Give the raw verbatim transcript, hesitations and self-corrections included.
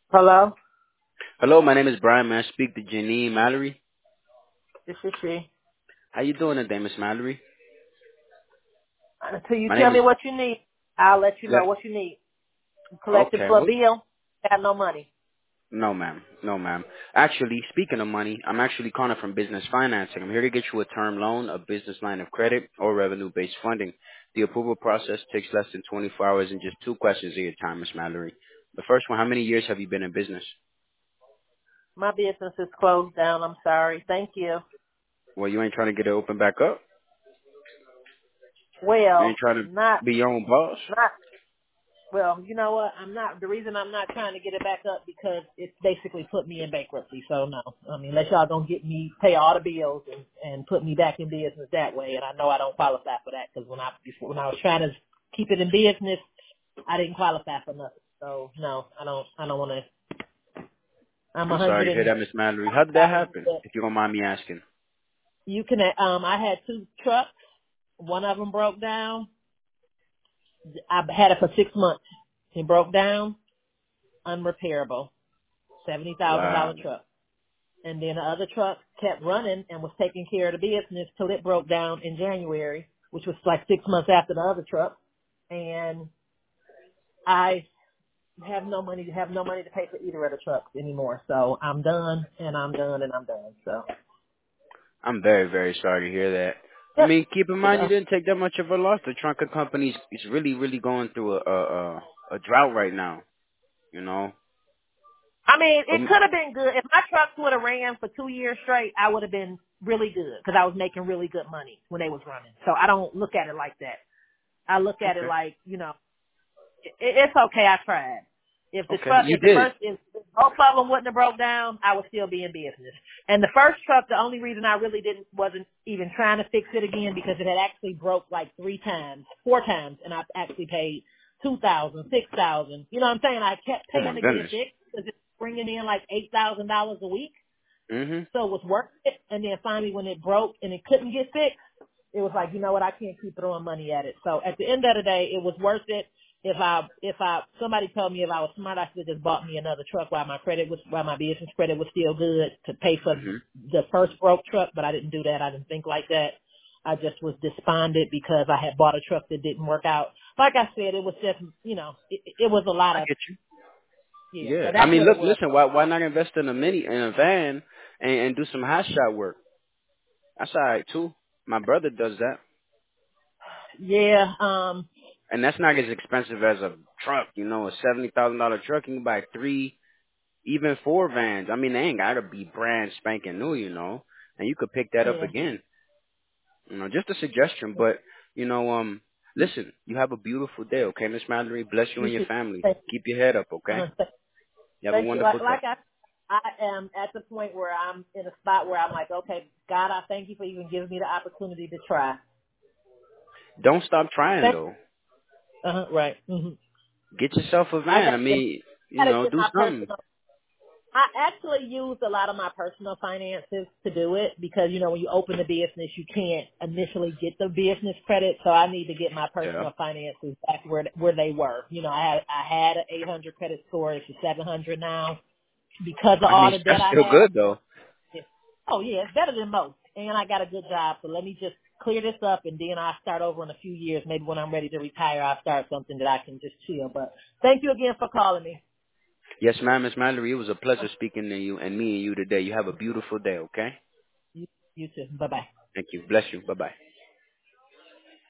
Hello, Hello, my name is Brian. May I speak to Janine Mallory? this is she. How you doing today, Miss Mallory? Until you My tell name me is. what you need, I'll let you Yeah. know what you need. You collected Okay. for a What? bill, got no money. No, ma'am. No, ma'am. Actually, speaking of money, I'm actually calling from business financing. I'm here to get you a term loan, a business line of credit, or revenue-based funding. The approval process takes less than twenty-four hours and just two questions of your time, Miss Mallory. The first one: how many years have you been in business? My business is closed down. I'm sorry. Thank you. Well, you ain't trying to get it open back up. You ain't Well, trying to not, be your own boss. not, well, you know what? I'm not, the reason I'm not trying to get it back up because it's basically put me in bankruptcy. So no, I mean, unless y'all gonna get me, pay all the bills and, and put me back in business that way. And I know I don't qualify for that because when I, before, when I was trying to keep it in business, I didn't qualify for nothing. So no, I don't, I don't want to. I'm a I'm hundred sorry to hear and that, Miss Mallory. How did that thousand. happen? If you don't mind me asking. You can. Um, I had two trucks. One of them broke down. I had it for six months. It broke down, unrepairable, seventy thousand Wow. dollar truck. And then the other truck kept running and was taking care of the business till it broke down in January, which was like six months after the other truck. And I have no money to have no money to pay for either of the trucks anymore. So I'm done, and I'm done, and I'm done. So. I'm very, very sorry to hear that. I Yep. mean, keep in mind you Uh, didn't take that much of a loss. The trunker company is really, really going through a, a a a drought right now. You know. I mean, But it could have been good. If my trucks would have ran for two years straight, I would have been really good because I was making really good money when they was running. So I don't look at it like that. I look at it okay, like, you know, it, it's okay. I tried. If the okay, truck, you if the did. first, if both of them wouldn't have broke down, I would still be in business. And the first truck, the only reason I really didn't, wasn't even trying to fix it again because it had actually broke like three times, four times, and I actually paid two thousand, six thousand. You know what I'm saying? I kept Oh paying my to get it goodness. fixed because it's bringing in like eight thousand dollars a week. Mhm. So it was worth it. And then finally when it broke and it couldn't get fixed, it was like, you know what, I can't keep throwing money at it. So at the end of the day, it was worth it. If I, if I, somebody told me if I was smart, I should have just bought me another truck while my credit was, while my business credit was still good to pay for Mhm. the first broke truck, but I didn't do that. I didn't think like that. I just was despondent because I had bought a truck that didn't work out. Like I said, it was just, you know, it, it was a lot I of, get you. yeah, so Yeah. I that's mean, what it look, was. listen. Why why not invest in a mini in a van and, and do some hot shot work? That's all right too. My brother does that, Yeah, um, and that's not as expensive as a truck. You know, a seventy thousand dollar truck you can buy three even four vans. I mean, they ain't gotta be brand spanking new, you know. And you could pick that up yeah. again. You know, just a suggestion. But you know, um, listen, you have a beautiful day, okay, Miss Mallory. Bless you You and your should family. thank, Keep your head up, okay. uh, You have a thank you. Like, wonderful day. like I, I am at the point where I'm in a spot where I'm like, okay, God, I thank you for even giving me the opportunity to try. Don't stop trying Thank, though. uh-huh, right. hmm Get yourself a I van. got I to, mean, you got to know, get do my something. personal. I actually used a lot of my personal finances to do it because you know when you open the business, you can't initially get the business credit, so I need to get my Yeah. personal finances back where where they were. You know, I had I had an eight hundred credit score, it's a seven hundred now because of I all mean, the debt that's I still had. good I'm doing though. it. Oh yeah, it's better than most, and I got a good job. So let me just clear this up, and then I'll start over in a few years. Maybe when I'm ready to retire, I'll start something that I can just chill. But thank you again for calling me. Yes, ma'am, Miss Mallory. It was a Uh, pleasure speaking to you and me and you today. You have a beautiful day, okay? You, you too. Bye bye. Thank you. Bless you. Bye bye.